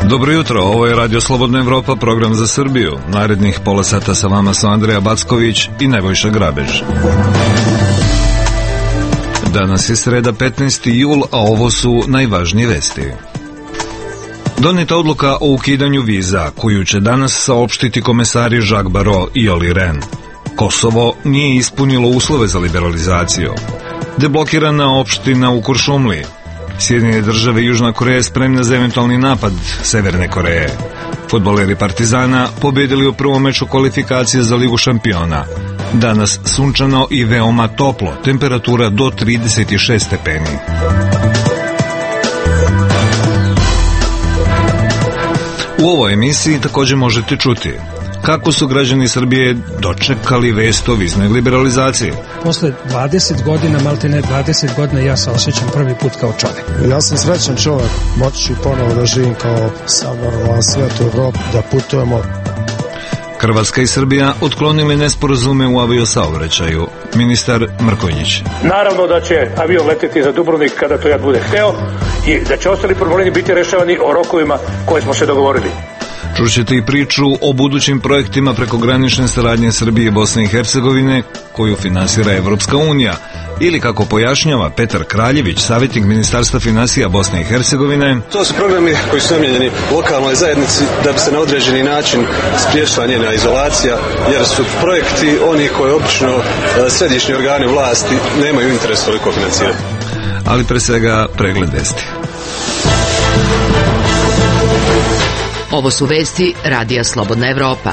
Dobro jutro, ovo je Radio Slobodna Evropa, program za Srbiju. Narednih pola sata sa vama su Andreja Backović i Nebojša Grabež. Danas je sreda 15. jul, a ovo su najvažnije vesti. Doneta odluka o ukidanju viza, koju će danas saopštiti komesari Jacques Barrot i Olli Rehn. Kosovo nije ispunilo uslove za liberalizaciju. Deblokirana opština u Kuršumliji. Sjedinjene države i Južna Koreja spremna za eventualni napad Severne Koreje. Fudbaleri Partizana pobedili u prvom meču kvalifikacije za Ligu šampiona. Danas sunčano i veoma toplo, temperatura do 36 stepeni. U ovoj emisiji također možete čuti kako su građani Srbije dočekali vest o viznoj liberalizaciji. Posle 20 godina, maltene 20 godina, ja se osjećam prvi put kao čovjek. Ja sam srećan čovjek, moći ću ponovo da živim kao sav normalan svijet u Evropi, da putujemo. Hrvatska i Srbija otklonili nesporazume u aviosaobraćaju. Ministar Mrkonjić. Naravno da će avion leteti za Dubrovnik kada to ja bude hteo i da će ostali problemi biti rešavani o rokovima koje smo se dogovorili. Čućete i priču o budućim projektima prekogranične saradnje Srbije i Bosne i Hercegovine koju finansira Evropska unija, ili kako pojašnjava Petar Kraljević, savjetnik Ministarstva finansija Bosne i Hercegovine. To su programi koji su namijenjeni lokalnoj zajednici da bi se na određeni način spriječila njena izolacija, jer su projekti oni koji obično središnji organi vlasti nemaju interes toliko financirati. Ali pre svega pregled vesti. Ovo su vesti Radija Slobodna Evropa.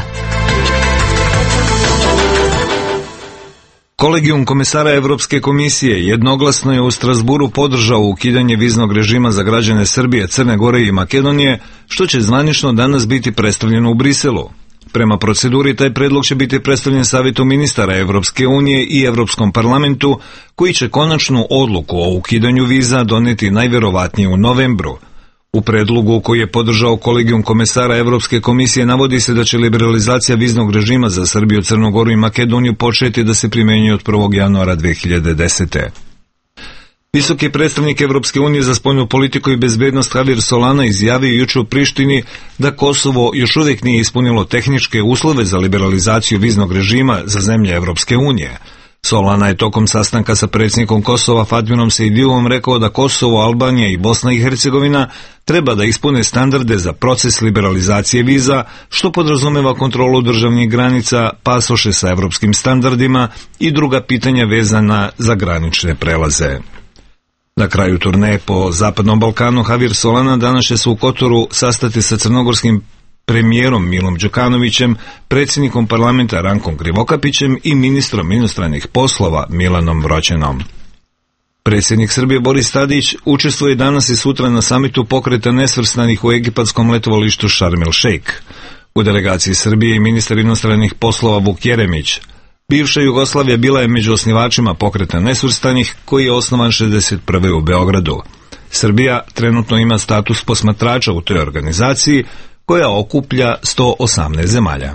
Kolegijum komesara Evropske komisije jednoglasno je u Strasburu podržao ukidanje viznog režima za građane Srbije, Crne Gore i Makedonije, što će zvanično danas biti predstavljeno u Briselu. Prema proceduri, taj predlog će biti predstavljen Savjetu ministara Evropske unije i Evropskom parlamentu, koji će konačnu odluku o ukidanju viza doneti najverovatnije u novembru. U predlogu koji je podržao kolegijum komesara Evropske komisije navodi se da će liberalizacija viznog režima za Srbiju, Crnu Goru i Makedoniju početi da se primjenjuje od 1. januara 2010. Visoki predstavnik Evropske unije za spoljnu politiku i bezbednost Javier Solana izjavio juče u Prištini da Kosovo još uvijek nije ispunilo tehničke uslove za liberalizaciju viznog režima za zemlje Evropske unije. Solana je tokom sastanka sa predsjednikom Kosova Fatmirom Sejdilovom rekao da Kosovo, Albanija i Bosna i Hercegovina treba da ispune standarde za proces liberalizacije viza, što podrazumeva kontrolu državnih granica, pasoše sa evropskim standardima i druga pitanja vezana za granične prelaze. Na kraju turneje po Zapadnom Balkanu Javier Solana danas će se u Kotoru sastati sa crnogorskim premijerom Milom Đukanovićem, predsjednikom parlamenta Rankom Krivokapićem i ministrom inostranih poslova Milanom Vroćenom. Predsjednik Srbije Boris Tadić učestvuje danas i sutra na samitu pokreta nesvrstanih u egipatskom letovalištu Sharm el Sheikh. U delegaciji Srbije i ministar inostranih poslova Vuk Jeremić. Bivša Jugoslavija bila je među osnivačima pokreta nesvrstanih, koji je osnovan 1961. u Beogradu. Srbija trenutno ima status posmatrača u toj organizaciji, koja okuplja 118 zemalja.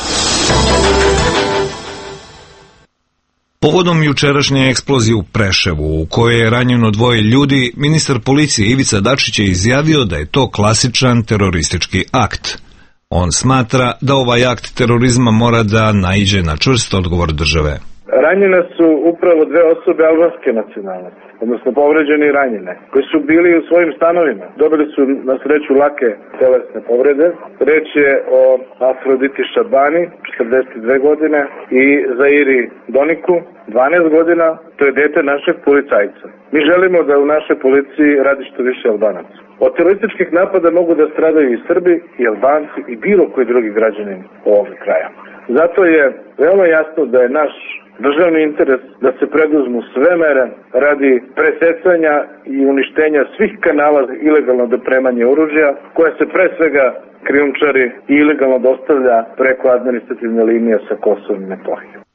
Povodom jučerašnje eksplozije u Preševu, u kojoj je ranjeno 2 ljudi, ministar policije Ivica Dačić je izjavio da je to klasičan teroristički akt. On smatra da ovaj akt terorizma mora da naiđe na čvrst odgovor države. Ranjene su upravo 2 osobe albanske nacionalnosti, odnosno povređene i ranjene, koji su bili u svojim stanovima. Dobili su na sreću lake telesne povrede. Reč je o Afroditi Šabani, 42 godine, i Zairi Doniku, 12 godina. To je dete našeg policajca. Mi želimo da u našoj policiji radi što više Albanaca. Od terorističkih napada mogu da stradaju i Srbi, i Albanci, i bilo koji drugi građanin ovog kraja. Zato je veoma jasno da je naš državni interes da se preduzmu sve mere radi presecanja i uništenja svih kanala za ilegalno dopremanje oružja, koje se pre svega krijumčari i ilegalno dostavlja preko administrativne linije sa Kosovom i Metohijom.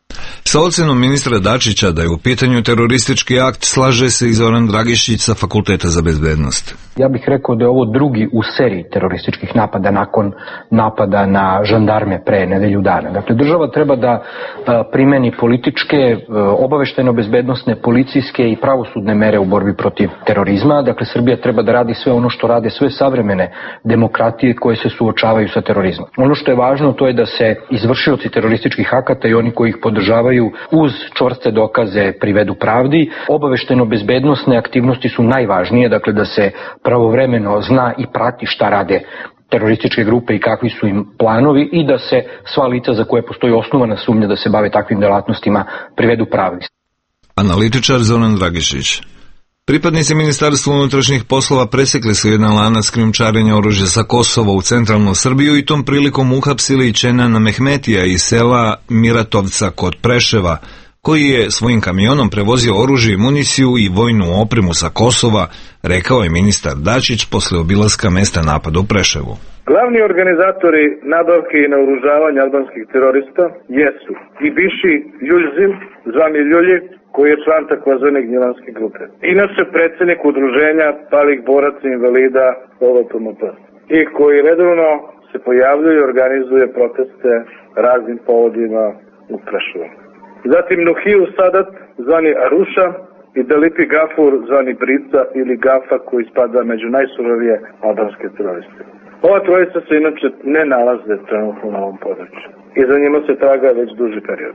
Sa ocenom ministra Dačića da je u pitanju teroristički akt slaže se i Zoran Dragišić sa Fakulteta za bezbednost. Ja bih rekao da je ovo drugi u seriji terorističkih napada nakon napada na žandarme pre nedelju dana. Dakle, država treba da primeni političke, obaveštajno-bezbednosne, policijske i pravosudne mere u borbi protiv terorizma. Dakle, Srbija treba da radi sve ono što rade sve savremene demokratije koje se suočavaju sa terorizmom. Ono što je važno to je da se izvršioci terorističkih akata i oni koji ih podržavaju uz čvrste dokaze privedu pravdi. Obaveštajno-bezbednosne aktivnosti su najvažnije, dakle da se pravovremeno zna i prati šta rade terorističke grupe i kakvi su im planovi i da se sva lica za koje postoji osnovana sumnja da se bave takvim delatnostima privedu pravdi. Analitičar Zoran Dragišić. Pripadnici Ministarstva unutrašnjih poslova presekli su jedan lanac krijumčarenja oružja sa Kosova u centralnu Srbiju i tom prilikom uhapsili Čenana Mehmetija iz sela Miratovca kod Preševa, koji je svojim kamionom prevozio oružje i municiju i vojnu opremu sa Kosova, rekao je ministar Dačić posle obilaska mesta napada u Preševu. Glavni organizatori nabavke i naoružavanja albanskih terorista jesu Ibiši Ljuljzim, zvani Ljulji, koji je član takozvane Gnjilanske grupe. Inače predsjednik udruženja palih boraca invalida OVPMP i koji redovno se pojavljuje i organizuje proteste raznim povodima u Preševu. Zatim Nuhiju Sadat, zvani Aruša, i Delipi Gafur, zvani Brica ili Gafa, koji spada među najsurovije albanske teroriste. Ova trojica se inače ne nalaze trenutno na ovom području i za njima se traga već duži period.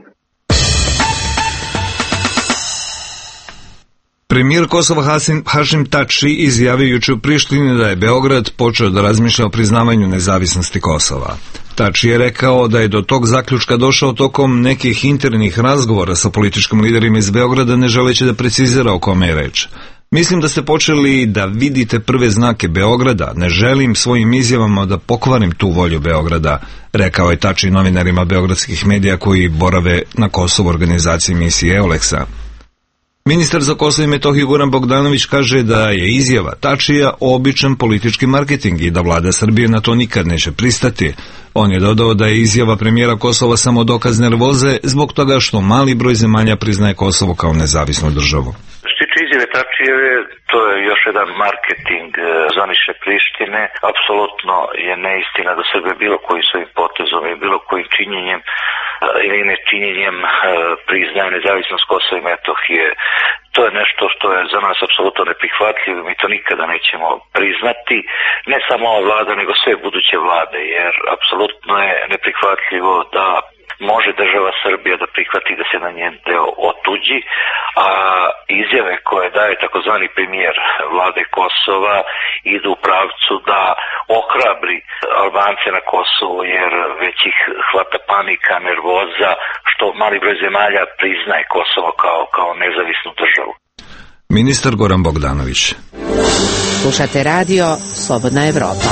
Premijer Kosova Hašim Tači izjavio juče u Prištini da je Beograd počeo da razmišlja o priznavanju nezavisnosti Kosova. Tači je rekao da je do tog zaključka došao tokom nekih internih razgovora sa političkim liderima iz Beograda, ne želeći da precizira o kome je reč. Mislim da ste počeli da vidite prve znake Beograda, ne želim svojim izjavama da pokvarim tu volju Beograda, rekao je Tači novinarima beogradskih medija koji borave na Kosovu organizaciji misije EULEX-a. Ministar za Kosovo i Metohiju Goran Bogdanović kaže da je izjava Tačija običan politički marketing i da vlada Srbije na to nikad neće pristati. On je dodao da je izjava premijera Kosova samo dokaz nervoze zbog toga što mali broj zemalja priznaje Kosovo kao nezavisnu državu. Izjave Tačijeve, to je još jedan marketing zvanične Prištine. Apsolutno je neistina da Srbija bilo kojim svojim potezom i bilo kojim činjenjem ili nečinjenjem priznaje nezavisnost Kosova i Metohije. To je nešto što je za nas apsolutno neprihvatljivo, mi to nikada nećemo priznati, ne samo ova vlada, nego sve buduće vlade, jer apsolutno je neprihvatljivo da može država Srbija da prihvati da se na njen deo otuđi, a izjave koje daje takozvani premijer vlade Kosova idu u pravcu da ohrabri Albance na Kosovu, jer već ih hvata panika, nervoza, što mali broj zemalja priznaje Kosovo kao nezavisnu državu. Ministar Goran Bogdanović. Slušate radio Slobodna Evropa.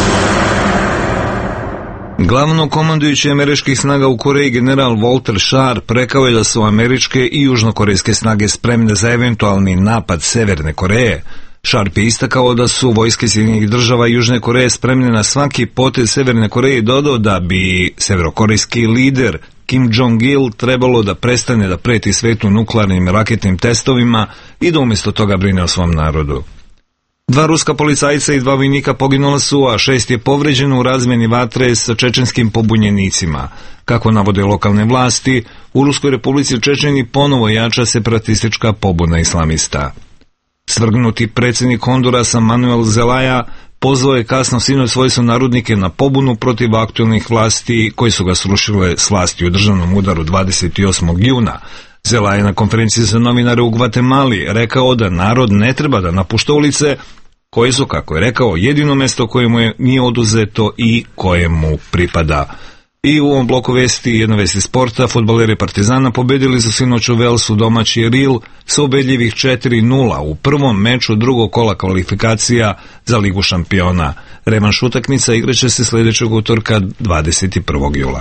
Glavnokomandujući američkih snaga u Koreji general Walter Sharp rekao je da su američke i južnokorejske snage spremne za eventualni napad Severne Koreje. Sharp je istakao da su vojske Sjedinjenih Država i Južne Koreje spremne na svaki potez Severne Koreje i dodao da bi severokorejski lider Kim Jong-il trebalo da prestane da preti svetu nuklearnim raketnim testovima i da umjesto toga brine o svom narodu. 2 ruska policajca i 2 vojnika poginula su, a 6 je povređeno u razmeni vatre sa čečenskim pobunjenicima. Kako navode lokalne vlasti, u Ruskoj republici Čečeni ponovo jača separatistička pobuna islamista. Svrgnuti predsjednik Hondurasa Manuel Zelaya pozvao je kasno sinoć svoje sunarodnike na pobunu protiv aktualnih vlasti koji su ga srušile s vlasti u državnom udaru 28. juna. Zelaya je na konferenciji za novinare u Gvatemali rekao da narod ne treba da napušta ulice, koje su, kako je rekao, jedino mesto koje mu je nije oduzeto i koje mu pripada. I u ovom bloku vesti, jedna vesti sporta, fudbaleri Partizana pobedili su sinoć u Velsu domaći Ril sa ubedljivih 4-0 u prvom meču drugog kola kvalifikacija za Ligu šampiona. Revanš utakmica igraće se sljedećeg utorka 21. jula.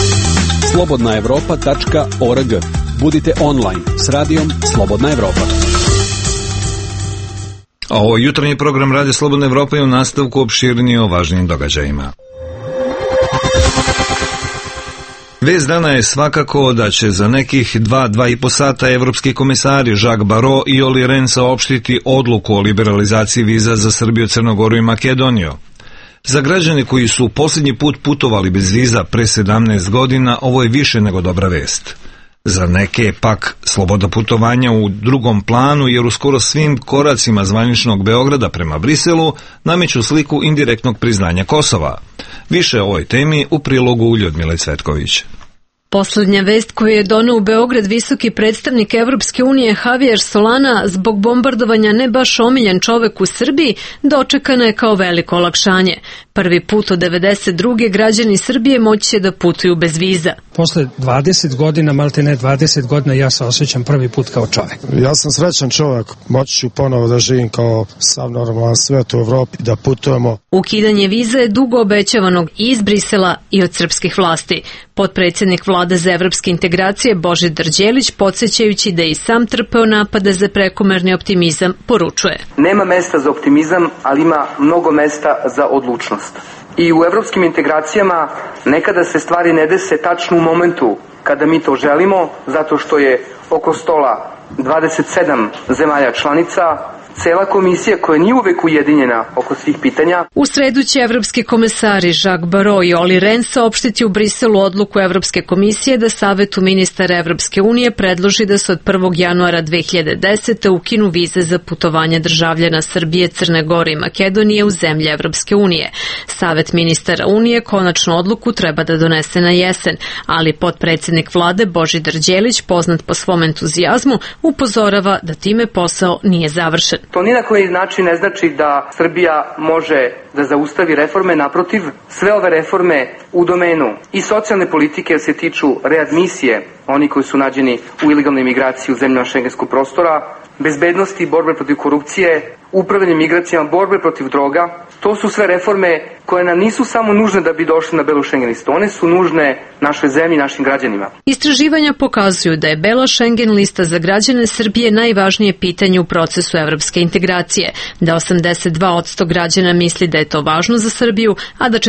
slobodnaevropa.org. Budite online s radijom Slobodna Evropa. A ovo jutarnji program Radija Slobodna Evropa je u nastavku opširnije o važnim događajima. Vest dana je svakako da će za nekih 2,5 sata evropski komisari Jacques Barrot i Olli Rehn saopštiti odluku o liberalizaciji viza za Srbiju, Crnu Goru i Makedoniju. Za građane koji su posljednji put putovali bez viza pre 17 godina, ovo je više nego dobra vest. Za neke je pak sloboda putovanja u drugom planu, jer u skoro svim koracima zvaničnog Beograda prema Briselu nameću sliku indirektnog priznanja Kosova. Više o ovoj temi u prilogu Ljudmile Cvetković. Poslednja vest koju je doneo u Beograd visoki predstavnik Evropske unije Javier Solana zbog bombardovanja ne baš omiljen čovek u Srbiji dočekana je kao veliko olakšanje. Prvi put od 92. građani Srbije moći će da putuju bez viza. Posle 20 godina, maltene 20 godina, ja se osjećam prvi put kao čovek. Ja sam srećan čovek, moći ću ponovo da živim kao sav normalan svet u Evropi, da putujemo. Ukidanje viza je dugo obećavanog i iz Brisela i od srpskih vlasti. Potpredsjednik Vlade za evropske integracije Božidar Đelić, podsjećajući da je i sam trpeo napade za prekomerni optimizam, poručuje. Nema mesta za optimizam, ali ima mnogo mesta za odlučnost. I u evropskim integracijama nekada se stvari ne dese tačno u momentu kada mi to želimo, zato što je oko stola 27 zemalja članica, cela komisija koja nije uvek ujedinjena oko svih pitanja. U sredu će evropski komesari Jacques Barrot i Olli Rehn saopštiti u Briselu odluku Evropske komisije da Savetu ministara Evropske unije predloži da se od 1. januara 2010. ukinu vize za putovanje državljana Srbije, Crne Gore i Makedonije u zemlje Evropske unije. Savet ministara Unije konačnu odluku treba da donese na jesen, ali potpredsjednik vlade Božidar Đelić, poznat po svom entuzijazmu, upozorava da time posao nije završen. To ni na koji način ne znači da Srbija može da zaustavi reforme, naprotiv, sve ove reforme u domenu i socijalne politike se tiču readmisije, oni koji su nađeni u ilegalnoj migraciji u zemljama šengenskog prostora, bezbednosti, borbe protiv korupcije, upravljanje migracijama, borbe protiv droga. To su sve reforme koje nam nisu samo nužne da bi došli na belu Schengen listu, one su nužne našoj zemlji i našim građanima. Istraživanja pokazuju da je bela Schengen lista za građane Srbije najvažnije pitanje u procesu evropske integracije, da 82% građana misli da je to važno za Srbiju, a da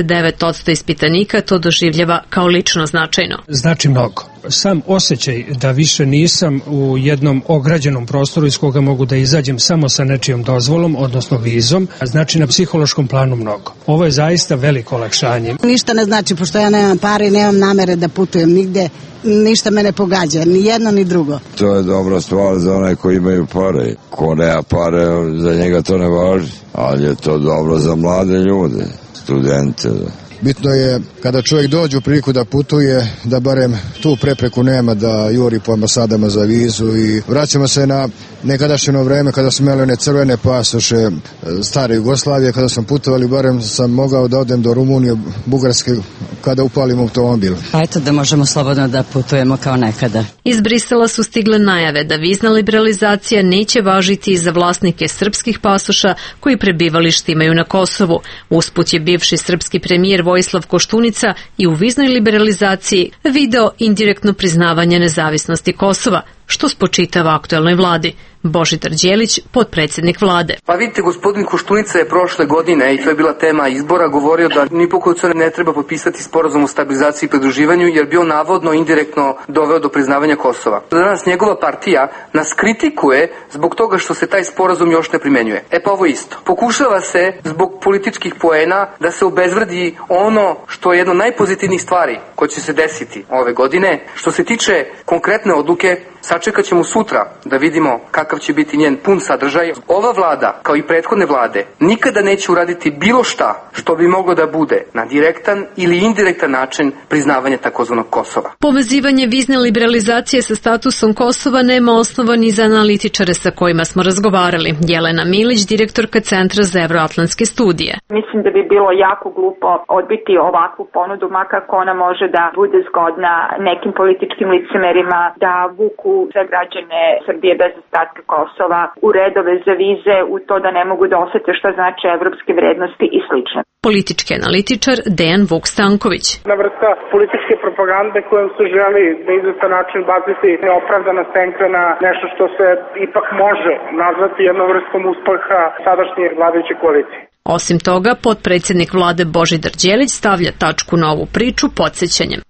49% ispitanika to doživljava kao lično značajno. Znači mnogo. Sam osjećaj da više nisam u jednom ograđenom prostoru iz koga mogu da izađem samo sa nečijom dozvolom, odnosno vizom, znači na psihološkom planu mnogo. Ovo je zaista veliko olakšanje. Ništa ne znači, pošto ja nemam pare i nemam namere da putujem nigde, ništa me ne pogađa, ni jedno ni drugo. To je dobra stvar za one koji imaju pare. Ko nema pare, za njega to ne važi, ali je to dobro za mlade ljude, studente. Bitno je kada čovjek dođe u priliku da putuje, da barem tu prepreku nema da juri po ambasadama za vizu i vraćamo se na nekadašnje vreme kada smo imali one crvene pasoše stare Jugoslavije, kada smo putovali, barem sam mogao da odem do Rumunije, Bugarske kada upalim automobil. A eto da možemo slobodno da putujemo kao nekada. Iz Brisela su stigle najave da vizna liberalizacija neće važiti i za vlasnike srpskih pasoša koji prebivalište imaju na Kosovu. Usput je bivši srpski premijer Vojislav Koštunica i u viznoj liberalizaciji video indirektno priznavanje nezavisnosti Kosova, što spočitava aktuelnoj vladi. Božidar Đelić, potpredsjednik vlade. Pa vidite, gospodin Koštunica je prošle godine, i to je bila tema izbora, govorio da ni po koju cenu ne treba potpisati sporazum o stabilizaciji i pridruživanju, jer bi on navodno indirektno doveo do priznavanja Kosova. Danas njegova partija nas kritikuje zbog toga što se taj sporazum još ne primenjuje. E pa ovo isto. Pokušava se zbog političkih poena da se obezvredi ono što je jedna od najpozitivnijih stvari koje će se desiti ove godine. Što se tiče konkretne odluke, sačekat ćemo sutra da vidimo kakav će biti njen pun sadržaj. Ova vlada, kao i prethodne vlade, nikada neće uraditi bilo šta što bi moglo da bude na direktan ili indirektan način priznavanje takozvanog Kosova. Povezivanje vizne liberalizacije sa statusom Kosova nema osnova ni za analitičare sa kojima smo razgovarali. Jelena Milić, direktorka Centra za evroatlantske studije. Mislim da bi bilo jako glupo odbiti ovakvu ponudu, makako ona može da bude zgodna nekim političkim licemerima, da vuku sve građane Srbije bez ostatka Kosova u redove za vize, u to da ne mogu da osete šta znači evropske vrednosti i slično. Politički analitičar Dejan Vuk Stanković. Na vrsta političke propagande kojom se želi na izvestan način baciti neopravdana senka na nešto što se ipak može nazvati jednom vrstom uspeha sadašnje vladajuće koalicije. Osim toga, potpredsjednik vlade Božidar Đelić stavlja tačku na ovu priču podsjećanjem.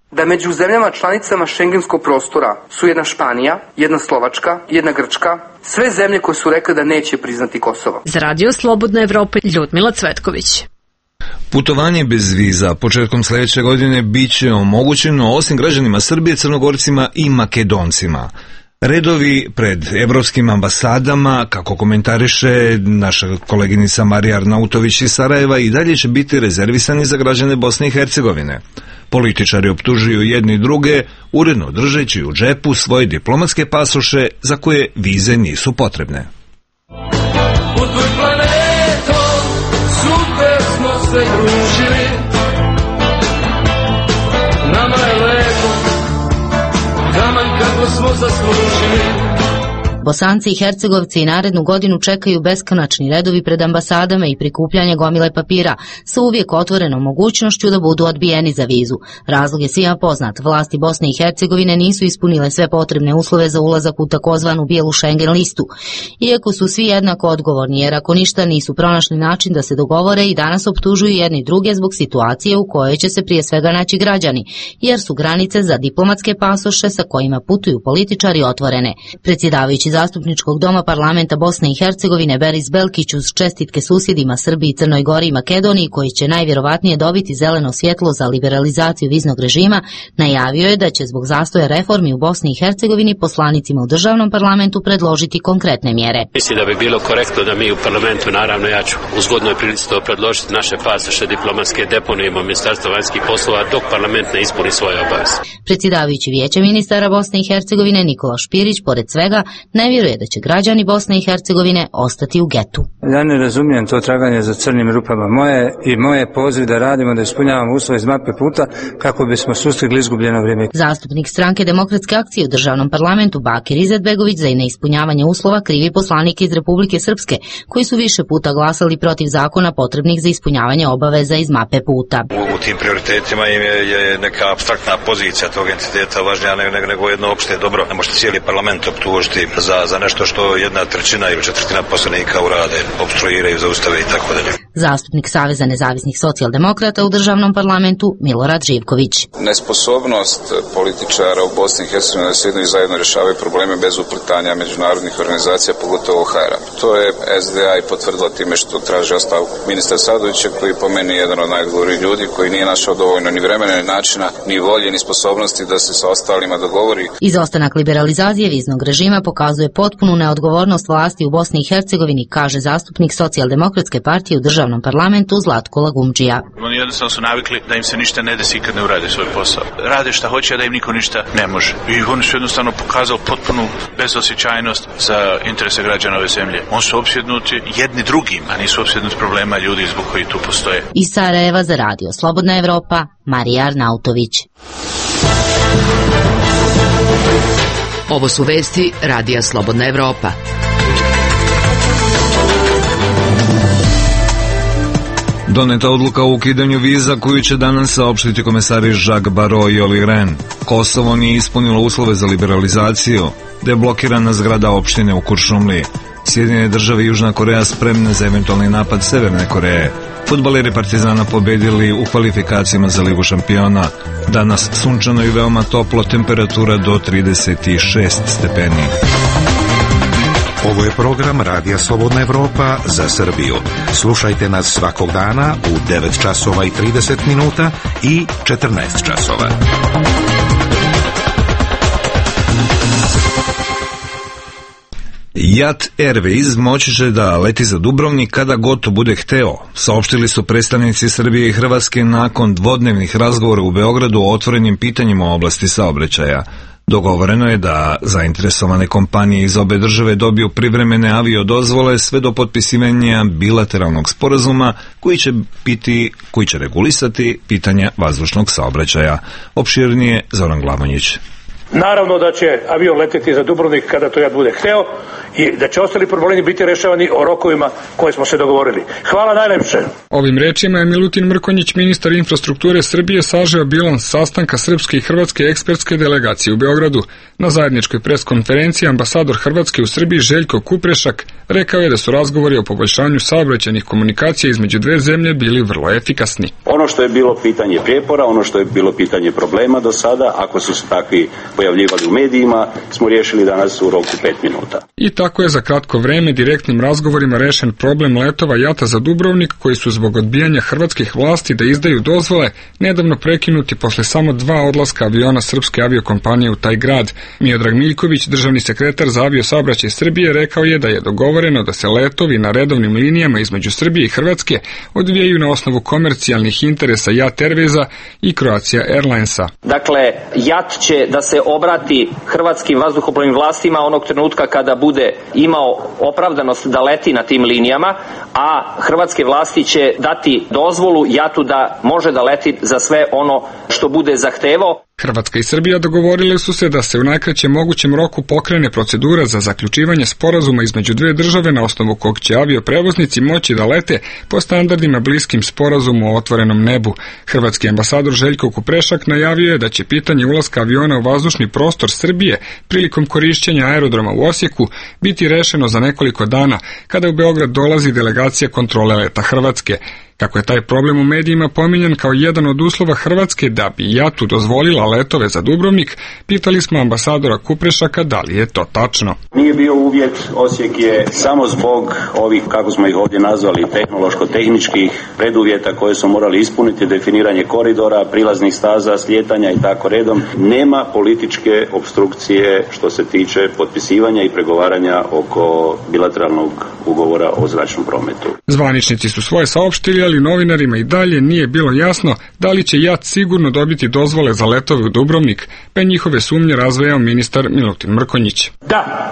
da među zemljama članicama šengenskog prostora su jedna Španija, jedna Slovačka, jedna Grčka, sve zemlje koje su rekle da neće priznati Kosovo. Za Radio Slobodna Evropa, Ljudmila Cvetković. Putovanje bez viza početkom sljedeće godine bit će omogućeno osim građanima Srbije, Crnogorcima i Makedoncima. Redovi pred evropskim ambasadama, kako komentariše naša koleginica Marija Arnautović iz Sarajeva, i dalje će biti rezervisani za građane Bosne i Hercegovine. Političari optužuju jedni druge, uredno držeći u džepu svoje diplomatske pasoše za koje vize nisu potrebne. Putuj planetom, super smo se družili, nama je lepo, taman kako smo zaslužili. Bosanci i Hercegovci narednu godinu čekaju beskonačni redovi pred ambasadama i prikupljanje gomile papira sa uvijek otvorenom mogućnošću da budu odbijeni za vizu. Razlog je svima poznat. Vlasti Bosne i Hercegovine nisu ispunile sve potrebne uslove za ulazak u takozvanu bijelu Schengen listu. Iako su svi jednako odgovorni, jer ako ništa nisu pronašli način da se dogovore i danas optužuju jedni druge zbog situacije u kojoj će se prije svega naći građani, jer su granice za diplomatske pasoše sa kojima putuju političari otvorene. Predsjedavajući Zastupničkog doma parlamenta Bosne i Hercegovine Beris Belkić uz čestitke susjedima Srbiji, Crnoj Gori i Makedoniji, koji će najvjerovatnije dobiti zeleno svjetlo za liberalizaciju viznog režima, najavio je da će zbog zastoja reformi u Bosni i Hercegovini poslanicima u državnom parlamentu predložiti konkretne mjere. Mislim da bi bilo korektno da mi u parlamentu, naravno ja ću u zgodnoj prilici to predložiti, naše pasoše diplomatske deponujemo Ministarstvo vanjskih poslova dok parlament ne ispuni svoje obaveze. Predsjedavajući Vijeća ministara Bosne i Hercegovine Nikola Špirić pored svega ne vjeruje da će građani Bosne i Hercegovine ostati u getu. Ja ne razumijem to traganje za crnim rupama. Moje poziv da radimo, da ispunjavamo uslove iz mape puta kako bismo sustigli izgubljeno vrijeme. Zastupnik stranke Demokratske akcije u državnom parlamentu Bakir Izetbegović za neispunjavanje uslova krivi poslanike iz Republike Srpske, koji su više puta glasali protiv zakona potrebnih za ispunjavanje obaveza iz mape puta. U tim prioritetima im je neka apstraktna pozicija tog entiteta važnija nego jedno opšte dobro. Ne možete cijeli parlament optužiti za nešto što 1/3 ili 1/4 poslanika urade, opstruiraju, zaustave i tako dalje. Zastupnik Saveza nezavisnih socijaldemokrata u državnom parlamentu Milorad Živković. Nesposobnost političara u Bosni i Hercegovini da sjednu i zajedno rješavaju probleme bez uplitanja međunarodnih organizacija, pogotovo OHR-a. To je SDA i potvrdila time što traži ostavku ministra Sadovića, koji po meni je jedan od najodgovornijih ljudi, koji nije našao dovoljno ni vremena, ni načina, ni volje, ni sposobnosti da se sa ostalima dogovori. Izostanak liberalizacije viznog režima pokazuje potpunu neodgovornost vlasti u Bosni i Hercegovini, kaže zastupnik Socijaldemokratske partije u državnom parlamentu Zlatko Lagumdžija. Oni jednostavno su navikli da im se ništa ne desi kad ne urade svoj posao. Rade šta hoće, da im niko ništa ne može. I oni su jednostavno pokazali potpunu bezosjećajnost za interese građana ove zemlje. Oni su opsjednuti jedni drugim, a nisu opsjednuti problema ljudi zbog koji tu postoje. Iz Sarajeva za Radio Slobodna Evropa, Marija Arnautović. Ovo su vesti Radija Slobodna Evropa. Doneta odluka o ukidanju viza koju će danas saopštiti komesari Jacques Barrot i Olli Rehn. Kosovo nije ispunilo uslove za liberalizaciju, deblokirana zgrada opštine u Kuršumliji. Sjedinjene države i Južna Koreja spremne za eventualni napad Severne Koreje. Fudbaleri Partizana pobedili u kvalifikacijama za Ligu šampiona. Danas sunčano i veoma toplo, temperatura do 36 stepeni. Ovo je program Radija Slobodna Evropa za Srbiju. Slušajte nas svakog dana u 9 časova i 30 minuta i 14 časova. JAT Airways moći će da leti za Dubrovnik kada god bude hteo, saopštili su predstavnici Srbije i Hrvatske nakon dvodnevnih razgovora u Beogradu o otvorenim pitanjima u oblasti saobraćaja. Dogovoreno je da zainteresovane kompanije iz obe države dobiju privremene aviodozvole sve do potpisivanja bilateralnog sporazuma koji će regulisati pitanja vazdušnog saobraćaja. Opširnije Zoran Glamonjić. Naravno da će avion leteti za Dubrovnik kada to JAT bude hteo i da će ostali problemi biti rešavani o rokovima koje smo se dogovorili. Hvala najlepše. Ovim rečima je Milutin Mrkonjić, ministar infrastrukture Srbije, sažeo bilans sastanka srpske i hrvatske ekspertske delegacije u Beogradu. Na zajedničkoj preskonferenciji ambasador Hrvatske u Srbiji Željko Kuprešak rekao je da su razgovori o poboljšanju saobraćajnih komunikacija između dve zemlje bili vrlo efikasni. Ono što je bilo pitanje prijepora, ono što je bilo pitanje problema do sada, ako su se takvi pojavljivali u medijima, smo riješili danas u roku 5 minuta. I tako je za kratko vreme direktnim razgovorima rešen problem letova JAT-a za Dubrovnik, koji su zbog odbijanja hrvatskih vlasti da izdaju dozvole nedavno prekinuti posle samo 2 odlaska aviona srpske aviokompanije u taj grad. Miodrag Miljković, državni sekretar za aviosaobraćaj Srbije, rekao je da je dogovoreno da se letovi na redovnim linijama između Srbije i Hrvatske odvijaju na osnovu komercijalnih interesa JAT Airwaysa i Croatia Airlinesa. Dakle, JAT će da se obrati hrvatskim vazduhoplovnim vlastima onog trenutka kada bude imao opravdanost da leti na tim linijama, a hrvatske vlasti će dati dozvolu JAT-u da može da leti za sve ono što bude zahtevao. Hrvatska i Srbija dogovorile su se da se u najkraćem mogućem roku pokrene procedura za zaključivanje sporazuma između dve države na osnovu kog će avioprevoznici moći da lete po standardima bliskim sporazumu o otvorenom nebu. Hrvatski ambasador Željko Kuprešak najavio je da će pitanje ulaska aviona u vazdušni prostor Srbije prilikom korišćenja aerodroma u Osijeku biti rešeno za nekoliko dana, kada u Beograd dolazi delegacija kontrole leta Hrvatske. Kako je taj problem u medijima pominjan kao jedan od uslova Hrvatske da bi JAT-u dozvolila letove za Dubrovnik, pitali smo ambasadora Kuprešaka da li je to tačno. Nije bio uvjet, Osijek je samo zbog ovih, kako smo ih ovdje nazvali, tehnološko-tehničkih preduvjeta koje su morali ispuniti, definiranje koridora, prilaznih staza, slijetanja i tako redom. Nema političke opstrukcije što se tiče potpisivanja i pregovaranja oko bilateralnog ugovora o zračnom prometu. Zvaničnici su svoje saopštili, ali novinarima i dalje nije bilo jasno da li će JAT sigurno dobiti dozvole za letove u Dubrovnik, pa je njihove sumnje razvejao ministar Milutin Mrkonjić. Da.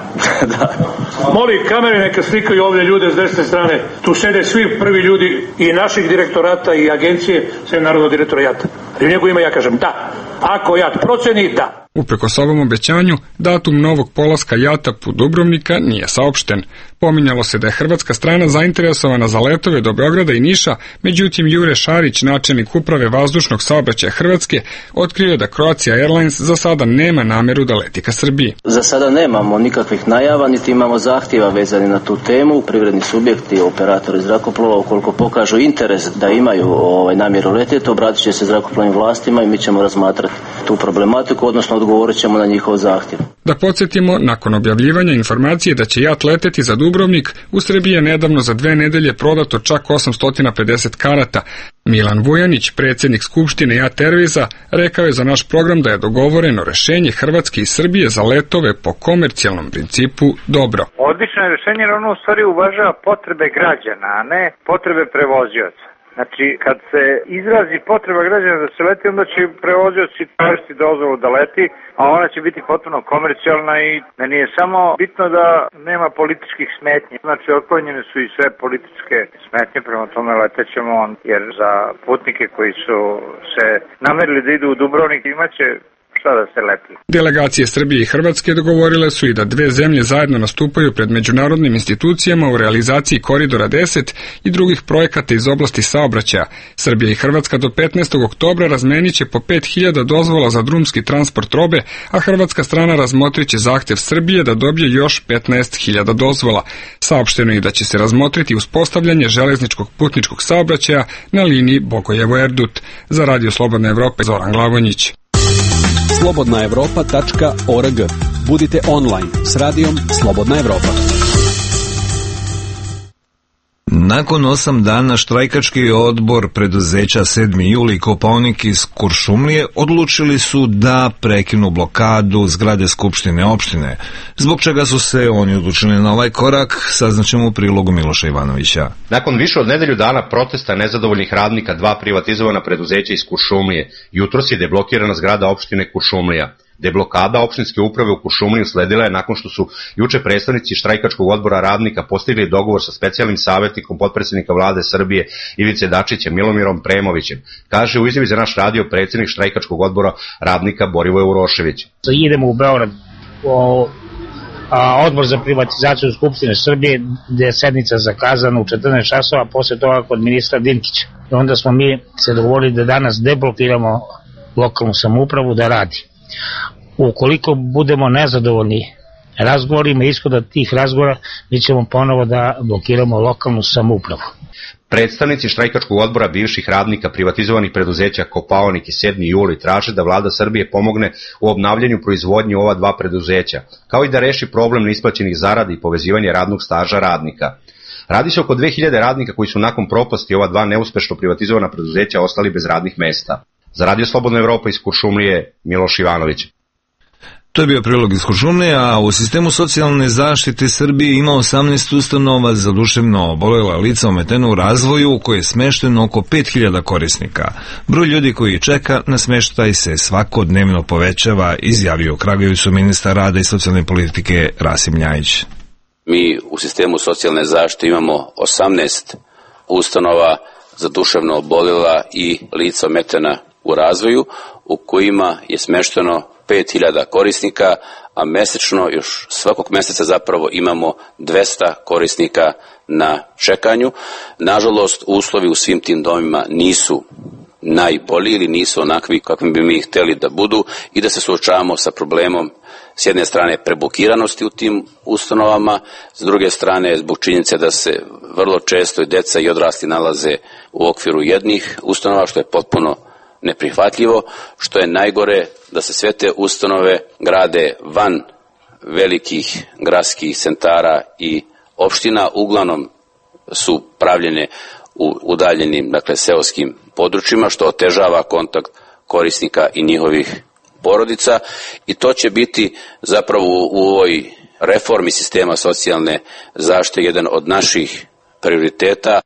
Molim kamere neka slikaju ovdje ljude s desne strane. Tu sede svi prvi ljudi i naših direktorata i agencije, sve narodnog direktora JAT-a. I u njegu ima ja kažem da. Ako JAT proceni, da. Uprkos ovom obećanju, datum novog polaska JAT-a put Dubrovnika nije saopšten. Pominjalo se da je hrvatska strana zainteresovana za letove do Beograda i Niša, međutim Jure Šarić, načelnik uprave vazdušnog saobraćaja Hrvatske, otkrio je da Croatia Airlines za sada nema nameru da leti ka Srbiji. Za sada nemamo nikakvih najava, niti imamo zahtjeva vezani na tu temu. Privredni subjekti, operatori zrakoplova, ukoliko pokažu interes da imaju namjeru letjeti, obratit će se zrakoplovnim vlastima i mi ćemo razmatrati tu problematiku, odnosno odgovorit ćemo na njihov zahtjev. Da podsjetimo, nakon objavljivanja informacije da će JAT leteti za Dubrovnik, u Srbiji je nedavno za 2 nedelje prodato čak 850 karata. Milan Vujanić, predsjednik Skupštine JAT Airwaysa, rekao je za naš program da je dogovoreno rešenje Hrvatske i Srbije za letove po komercijalnom principu dobro. Odlično je rešenje, jer ono u stvari uvažava potrebe građana, a ne potrebe prevozioca. Znači, kad se izrazi potreba građana da se leti, onda će prevozioci tražiti dozvolu da leti, a ona će biti potpuno komercijalna i meni je samo bitno da nema političkih smetnji. Znači, otklonjene su i sve političke smetnje, prema tome letećemo, jer za putnike koji su se namerili da idu u Dubrovnik imaće da se leti. Delegacije Srbije i Hrvatske dogovorile su i da dve zemlje zajedno nastupaju pred međunarodnim institucijama u realizaciji Koridora 10 i drugih projekata iz oblasti saobraćaja. Srbija i Hrvatska do 15. oktobra razmenit će po 5000 dozvola za drumski transport robe, a hrvatska strana razmotrit će zahtjev Srbije da dobije još 15.000 dozvola. Saopšteno je da će se razmotriti uspostavljanje železničkog putničkog saobraćaja na liniji Bogojevo-Erdut. Za Radio Slobodna Evropa, Zoran Glavonjić. slobodnaevropa.org. Budite online s radijom Slobodna Evropa. Nakon 8 dana štrajkački odbor preduzeća 7. juli Kopaonik iz Kuršumlije odlučili su da prekinu blokadu zgrade Skupštine opštine. Zbog čega su se oni odlučili na ovaj korak, saznaćemo u prilogu Miloša Ivanovića. Nakon više od nedelju dana protesta nezadovoljnih radnika 2 privatizovana preduzeća iz Kuršumlije, jutros je deblokirana zgrada opštine Kuršumlija. Deblokada opštinske uprave u Kuršumliji usledila je nakon što su juče predstavnici štrajkačkog odbora radnika postigli dogovor sa specijalnim savjetnikom potpredsjednika vlade Srbije Ivice Dačića Milomirom Premovićem, kaže u izjavi za naš radio predsjednik štrajkačkog odbora radnika Borivoje Urošević. Idemo u Beograd odbor za privatizaciju Skupštine Srbije, gde je sednica zakazana u 14 časova, posle toga kod ministra Dinkića. I onda smo mi se dogovorili da danas deblokiramo lokalnu samoupravu da radi. Ukoliko budemo nezadovoljni razgovorima, ishoda tih razgovora mi ćemo ponovo da blokiramo lokalnu samoupravu. Predstavnici štrajkačkog odbora bivših radnika privatizovanih preduzeća Kopaonik i 7. juli traže da vlada Srbije pomogne u obnavljanju proizvodnje ova dva preduzeća, kao i da reši problem neisplaćenih zarada i povezivanje radnog staža radnika. Radi se oko 2000 radnika koji su nakon propasti ova dva neuspešno privatizovana preduzeća ostali bez radnih mesta. Za Radio Slobodna Evropa iz Kuršumlije, Miloš Ivanović. To je bio prilog iz Kuršumlije, a u sistemu socijalne zaštite Srbije ima 18 ustanova za duševno obolela lica ometena u razvoju, u koje je smešteno oko 5000 korisnika. Broj ljudi koji čeka na smeštaj se svakodnevno povećava, izjavio u Kragujevcu ministar rada i socijalne politike Rasim Ljajić. Mi u sistemu socijalne zaštite imamo 18 ustanova za duševno obolela i lica ometena u razvoju, u kojima je smešteno 5000 korisnika, a mesečno, još svakog meseca zapravo imamo 200 korisnika na čekanju. Nažalost, uslovi u svim tim domima nisu najbolji ili nisu onakvi kakvim bi mi hteli da budu i da se suočavamo sa problemom s jedne strane prebukiranosti u tim ustanovama, s druge strane zbog činjenice da se vrlo često i deca i odrasli nalaze u okviru jednih ustanova, što je potpuno neprihvatljivo, što je najgore da se sve te ustanove grade van velikih gradskih centara i opština, uglavnom su pravljene u udaljenim, dakle, seoskim područjima, što otežava kontakt korisnika i njihovih porodica, i to će biti zapravo u ovoj reformi sistema socijalne zaštite jedan od naših prioriteta.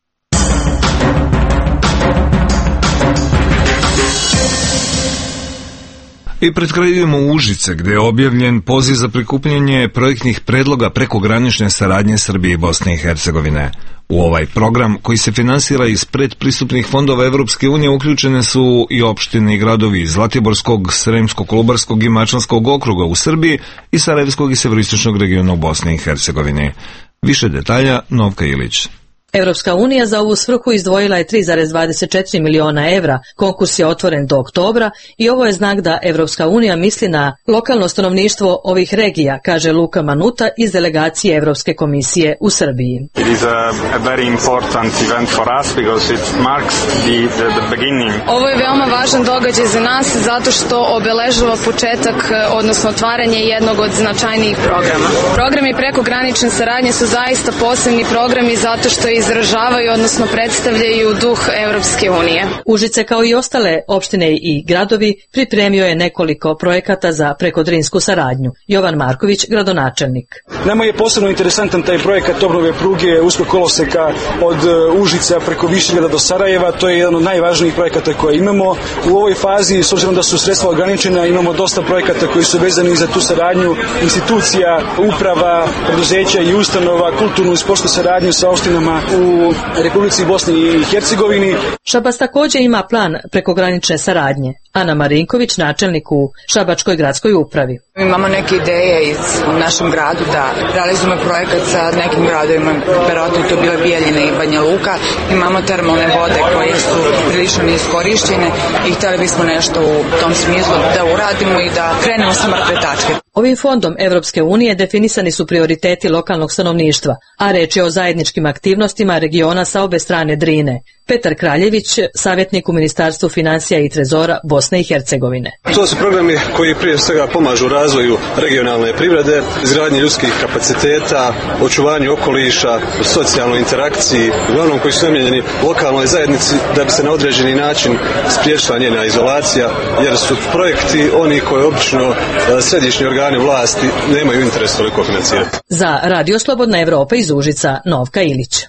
I pred kraj idemo u Užice, gde je objavljen poziv za prikupljanje projektnih predloga prekogranične saradnje Srbije i Bosne i Hercegovine. U ovaj program, koji se finansira iz predpristupnih fondova Evropske unije, uključene su i opštine i gradovi Zlatiborskog, Sremsko-Kolubarskog i Mačvanskog okruga u Srbiji i Sarajevskog i severoistočnog regiona u Bosni i Hercegovini. Više detalja, Novka Ilić. Evropska unija za ovu svrhu izdvojila je 3,24 miliona evra. Konkurs je otvoren do oktobra i ovo je znak da Evropska unija misli na lokalno stanovništvo ovih regija, kaže Luka Manuta iz delegacije Evropske komisije u Srbiji. It is a very important event for us because it marks the beginning. Ovo je veoma važan događaj za nas zato što obeležava početak, odnosno otvaranje jednog od značajnijih programa. Programi prekogranične saradnje su zaista posebni programi zato što izražavaju, odnosno predstavljaju duh Evropske unije. Užice, kao i ostale opštine i gradovi, pripremio je nekoliko projekata za prekodrinsku saradnju. Jovan Marković, gradonačelnik. Nama je posebno interesantan taj projekat obnove pruge uskog koloseka od Užica preko Višegrada do Sarajeva. To je jedan od najvažnijih projekata koje imamo. U ovoj fazi, s obzirom da su sredstva ograničena, imamo dosta projekata koji su vezani za tu saradnju, institucija, uprava, preduzeća i ustanova, kulturnu i sportsku saradnju sa opštinama u Republici Bosni i Hercegovini. Šabac također ima plan prekogranične saradnje. Ana Marinković, načelnik u Šabačkoj gradskoj upravi. Imamo neke ideje u našem gradu da realizujemo projekat sa nekim gradovima, verovatno to bila Bijeljina i Banja Luka. Imamo termalne vode koje su prilično neiskorišćene i htjeli bismo nešto u tom smislu da uradimo i da krenemo sa mrtve tačke. Ovim fondom Evropske unije definisani su prioriteti lokalnog stanovništva, a reč je o zajedničkim aktivnostima regiona sa obe strane Drine. Petar Kraljević, savjetnik u Ministarstvu financija i trezora Bosne i Hercegovine. To su programi koji prije svega pomažu razvoju regionalne privrede, izgradnji ljudskih kapaciteta, očuvanju okoliša, socijalnoj interakciji, uglavnom koji su namijenjeni lokalnoj zajednici da bi se na određeni način spriječila njena izolacija, jer su projekti oni koje obično središnji organi vlasti nemaju interes toliko financirati. Za Radio Slobodna Evropa iz Užica, Novka Ilić.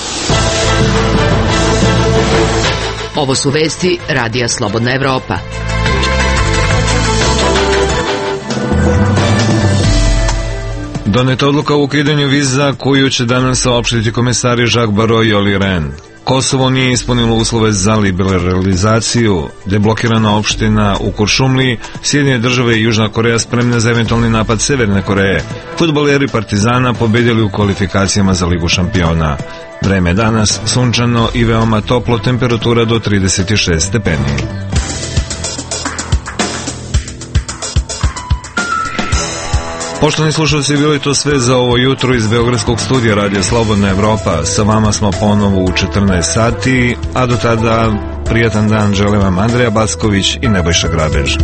Ovo su vesti Radija Slobodna Evropa. Doneta odluka o ukidanju viza koju će danas saopštiti komesari Jacques Barrot i Olli Rehn. Kosovo nije ispunilo uslove za liberalizaciju, deblokirana opština u Kuršumliji, Sjedinjene države i Južna Koreja spremne za eventualni napad Severne Koreje. Fudbaleri Partizana pobedili u kvalifikacijama za Ligu šampiona. Vreme danas sunčano i veoma toplo, temperatura do 36 stepeni. Poštovani slušalci, bilo je to sve za ovo jutro iz Beogradskog studija Radija Slobodna Evropa. Sa vama smo ponovo u 14 sati, a do tada prijatan dan želim vam Andreja Backović i Nebojša Grabež.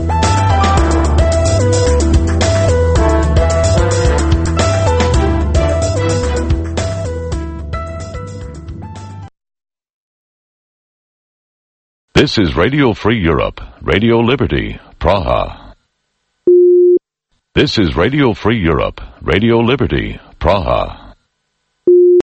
This is Radio Free Europe, Radio Liberty, Praha. This is Radio Free Europe, Radio Liberty, Praha.